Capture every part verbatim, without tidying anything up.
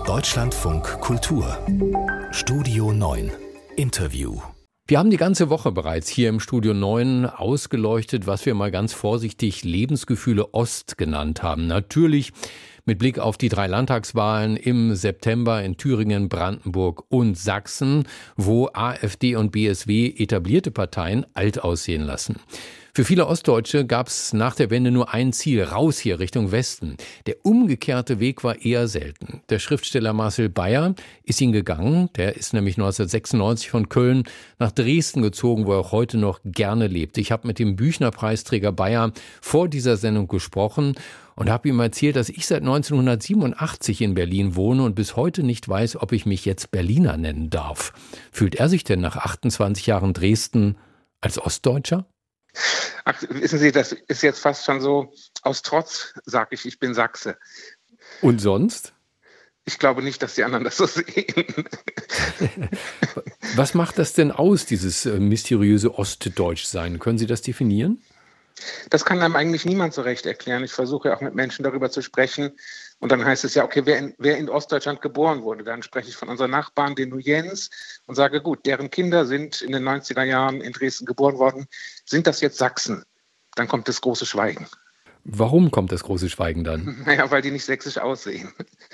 Deutschlandfunk Kultur Studio neun Interview. Wir haben die ganze Woche bereits hier im Studio neun ausgeleuchtet, was wir mal ganz vorsichtig Lebensgefühle Ost genannt haben. Natürlich mit Blick auf die drei Landtagswahlen im September in Thüringen, Brandenburg und Sachsen, wo AfD und B S W etablierte Parteien alt aussehen lassen. Für viele Ostdeutsche gab es nach der Wende nur ein Ziel, raus hier Richtung Westen. Der umgekehrte Weg war eher selten. Der Schriftsteller Marcel Beyer ist ihn gegangen. Der ist nämlich neunzehnhundertsechsundneunzig von Köln nach Dresden gezogen, wo er auch heute noch gerne lebt. Ich habe mit dem Büchner-Preisträger Beyer vor dieser Sendung gesprochen und habe ihm erzählt, dass ich seit neunzehnhundertsiebenundachtzig in Berlin wohne und bis heute nicht weiß, ob ich mich jetzt Berliner nennen darf. Fühlt er sich denn nach achtundzwanzig Jahren Dresden als Ostdeutscher? Ach, wissen Sie, das ist jetzt fast schon so, aus Trotz sage ich, ich bin Sachse. Und sonst? Ich glaube nicht, dass die anderen das so sehen. Was macht das denn aus, dieses mysteriöse Ostdeutschsein? Können Sie das definieren? Das kann einem eigentlich niemand so recht erklären. Ich versuche ja auch mit Menschen darüber zu sprechen. Und dann heißt es ja, okay, wer in, wer in Ostdeutschland geboren wurde. Dann spreche ich von unseren Nachbarn, den Nuyens, und sage, gut, deren Kinder sind in den neunziger Jahren in Dresden geboren worden. Sind das jetzt Sachsen? Dann kommt das große Schweigen. Warum kommt das große Schweigen dann? Naja, weil die nicht sächsisch aussehen.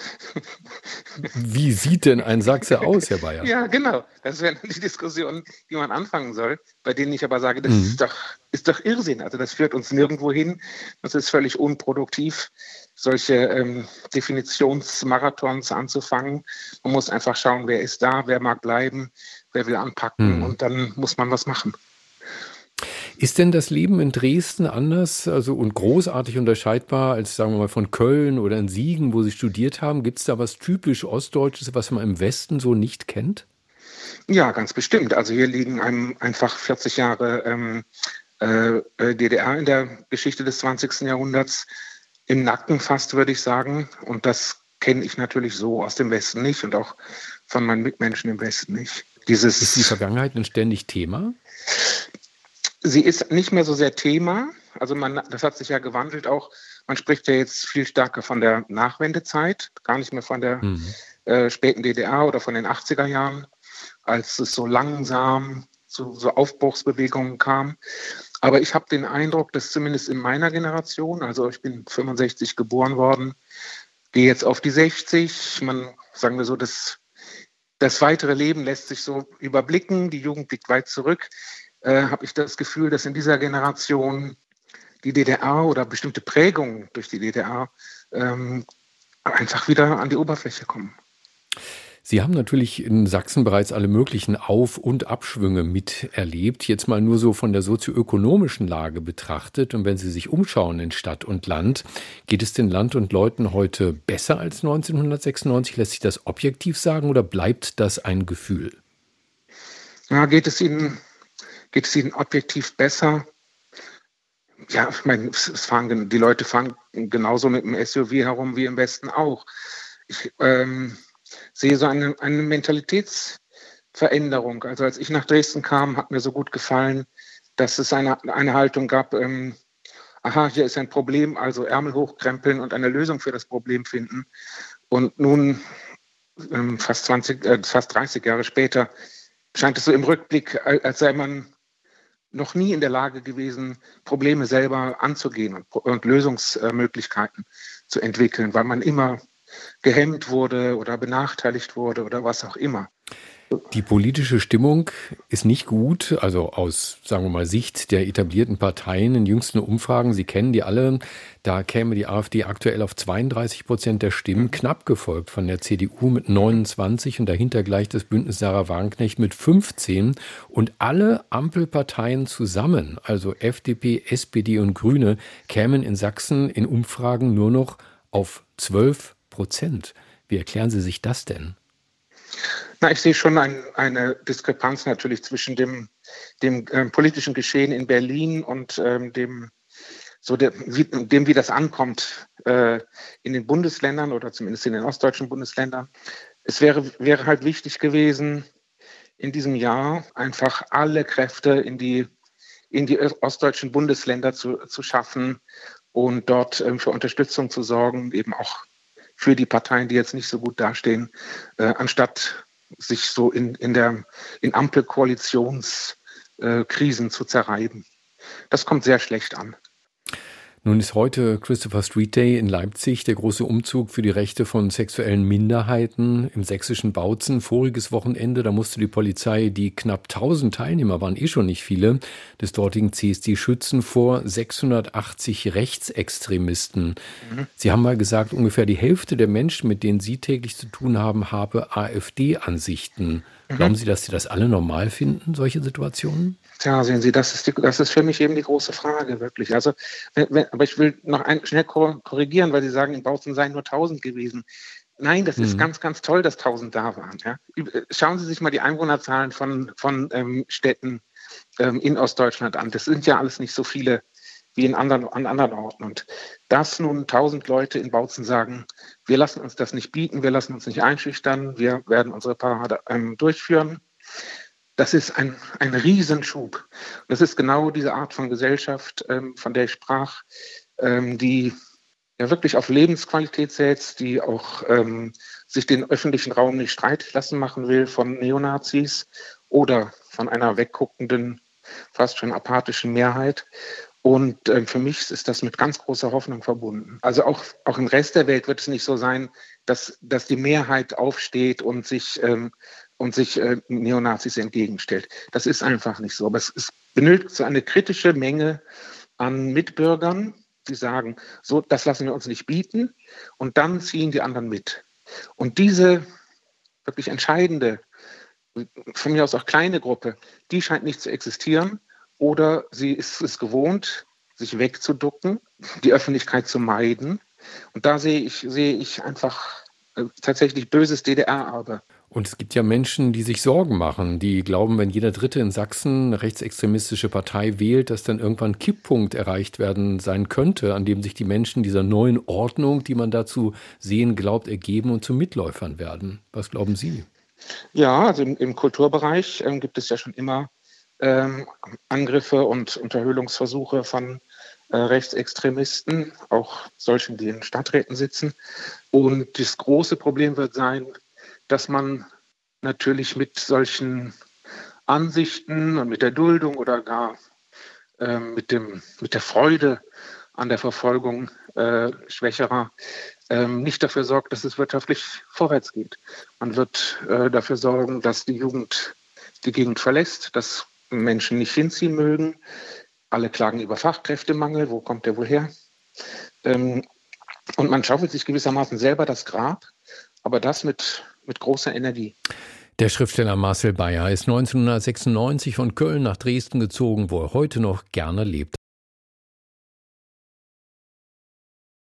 Wie sieht denn ein Sachse aus, Herr Beyer? Ja, genau. Das wären die Diskussionen, die man anfangen soll, bei denen ich aber sage, das Mhm. ist doch, ist doch Irrsinn. Also das führt uns nirgendwo hin. Das ist völlig unproduktiv, solche ähm, Definitionsmarathons anzufangen. Man muss einfach schauen, wer ist da, wer mag bleiben, wer will anpacken, Mhm. und dann muss man was machen. Ist denn das Leben in Dresden anders, also und großartig unterscheidbar als, sagen wir mal, von Köln oder in Siegen, wo Sie studiert haben? Gibt es da was typisch Ostdeutsches, was man im Westen so nicht kennt? Ja, ganz bestimmt. Also hier liegen einem einfach vierzig Jahre ähm, äh, D D R in der Geschichte des zwanzigsten Jahrhunderts im Nacken fast, würde ich sagen. Und das kenne ich natürlich so aus dem Westen nicht und auch von meinen Mitmenschen im Westen nicht. Dieses, Ist die Vergangenheit ein ständig Thema? Sie ist nicht mehr so sehr Thema. Also man, das hat sich ja gewandelt auch. Man spricht ja jetzt viel stärker von der Nachwendezeit, gar nicht mehr von der Mhm. äh, späten D D R oder von den achtziger Jahren, als es so langsam zu so Aufbruchsbewegungen kam. Aber ich habe den Eindruck, dass zumindest in meiner Generation, also ich bin fünfundsechzig geboren worden, gehe jetzt auf die sechzig, man, sagen wir so, das, das weitere Leben lässt sich so überblicken, die Jugend blickt weit zurück, äh, habe ich das Gefühl, dass in dieser Generation die D D R oder bestimmte Prägungen durch die D D R ähm, einfach wieder an die Oberfläche kommen. Sie haben natürlich in Sachsen bereits alle möglichen Auf- und Abschwünge miterlebt. Jetzt mal nur so von der sozioökonomischen Lage betrachtet. Und wenn Sie sich umschauen in Stadt und Land, geht es den Land und Leuten heute besser als neunzehnhundertsechsundneunzig? Lässt sich das objektiv sagen oder bleibt das ein Gefühl? Ja, geht es Ihnen, geht es Ihnen objektiv besser? Ja, ich meine, es fahren, die Leute fahren genauso mit dem S U V herum wie im Westen auch. Ich ähm, sehe so eine, eine Mentalitätsveränderung. Also als ich nach Dresden kam, hat mir so gut gefallen, dass es eine, eine Haltung gab, ähm, aha, hier ist ein Problem, also Ärmel hochkrempeln und eine Lösung für das Problem finden. Und nun, ähm, fast zwanzig, äh, fast dreißig Jahre später, scheint es so im Rückblick, als sei man noch nie in der Lage gewesen, Probleme selber anzugehen und, und Lösungsmöglichkeiten zu entwickeln, weil man immer gehemmt wurde oder benachteiligt wurde oder was auch immer. Die politische Stimmung ist nicht gut, also aus, sagen wir mal, Sicht der etablierten Parteien in jüngsten Umfragen, Sie kennen die alle, da käme die AfD aktuell auf zweiunddreißig Prozent der Stimmen, knapp gefolgt von der C D U mit neunundzwanzig und dahinter gleich das Bündnis Sarah Wagenknecht mit fünfzehn und alle Ampelparteien zusammen, also F D P, S P D und Grüne, kämen in Sachsen in Umfragen nur noch auf zwölf Prozent. Wie erklären Sie sich das denn? Na, ich sehe schon ein, eine Diskrepanz natürlich zwischen dem, dem ähm, politischen Geschehen in Berlin und ähm, dem, so der, wie, dem, wie das ankommt äh, in den Bundesländern oder zumindest in den ostdeutschen Bundesländern. Es wäre, wäre halt wichtig gewesen, in diesem Jahr einfach alle Kräfte in die, in die ostdeutschen Bundesländer zu, zu schaffen und dort ähm, für Unterstützung zu sorgen, eben auch für die Parteien, die jetzt nicht so gut dastehen, äh, anstatt sich so in, in der in Ampelkoalitionskrisen zu zerreiben. Das kommt sehr schlecht an. Nun ist heute Christopher Street Day in Leipzig, der große Umzug für die Rechte von sexuellen Minderheiten im sächsischen Bautzen. Voriges Wochenende, da musste die Polizei die knapp tausend Teilnehmer, waren eh schon nicht viele, des dortigen C S D schützen vor sechshundertachtzig Rechtsextremisten. Mhm. Sie haben mal gesagt, ungefähr die Hälfte der Menschen, mit denen Sie täglich zu tun haben, habe AfD-Ansichten. Mhm. Glauben Sie, dass Sie das alle normal finden, solche Situationen? Tja, sehen Sie, das ist, die, das ist für mich eben die große Frage, wirklich. Also, wenn, wenn, aber ich will noch ein, schnell korrigieren, weil Sie sagen, in Bautzen seien nur tausend gewesen. Nein, das mhm. ist ganz, ganz toll, dass tausend da waren. Ja. Schauen Sie sich mal die Einwohnerzahlen von, von ähm, Städten ähm, in Ostdeutschland an. Das sind ja alles nicht so viele wie in anderen, an anderen Orten. Und dass nun tausend Leute in Bautzen sagen, wir lassen uns das nicht bieten, wir lassen uns nicht einschüchtern, wir werden unsere Parade ähm, durchführen, das ist ein, ein Riesenschub. Das ist genau diese Art von Gesellschaft, ähm, von der ich sprach, ähm, die ja wirklich auf Lebensqualität setzt, die auch ähm, sich den öffentlichen Raum nicht streit lassen machen will von Neonazis oder von einer wegguckenden, fast schon apathischen Mehrheit. Und äh, für mich ist das mit ganz großer Hoffnung verbunden. Also auch, auch im Rest der Welt wird es nicht so sein, dass, dass die Mehrheit aufsteht und sich, ähm, und sich äh, Neonazis entgegenstellt. Das ist einfach nicht so. Aber es, es benötigt so eine kritische Menge an Mitbürgern, die sagen, so, das lassen wir uns nicht bieten. Und dann ziehen die anderen mit. Und diese wirklich entscheidende, von mir aus auch kleine Gruppe, die scheint nicht zu existieren. Oder sie ist es gewohnt, sich wegzuducken, die Öffentlichkeit zu meiden. Und da sehe ich, sehe ich einfach äh, tatsächlich böses D D R-Erbe. Und es gibt ja Menschen, die sich Sorgen machen, die glauben, wenn jeder Dritte in Sachsen eine rechtsextremistische Partei wählt, dass dann irgendwann ein Kipppunkt erreicht werden sein könnte, an dem sich die Menschen dieser neuen Ordnung, die man dazu sehen glaubt, ergeben und zu Mitläufern werden. Was glauben Sie? Ja, also im, im Kulturbereich ähm, gibt es ja schon immer ähm, Angriffe und Unterhöhlungsversuche von äh, Rechtsextremisten, auch solchen, die in Stadträten sitzen. Und das große Problem wird sein, dass man natürlich mit solchen Ansichten und mit der Duldung oder gar äh, mit, dem, mit der Freude an der Verfolgung äh, Schwächerer äh, nicht dafür sorgt, dass es wirtschaftlich vorwärts geht. Man wird äh, dafür sorgen, dass die Jugend die Gegend verlässt, dass Menschen nicht hinziehen mögen. Alle klagen über Fachkräftemangel. Wo kommt der wohl her? Ähm, und man schaufelt sich gewissermaßen selber das Grab, aber das mit mit großer Energie. Der Schriftsteller Marcel Beyer ist neunzehnhundertsechsundneunzig von Köln nach Dresden gezogen, wo er heute noch gerne lebt.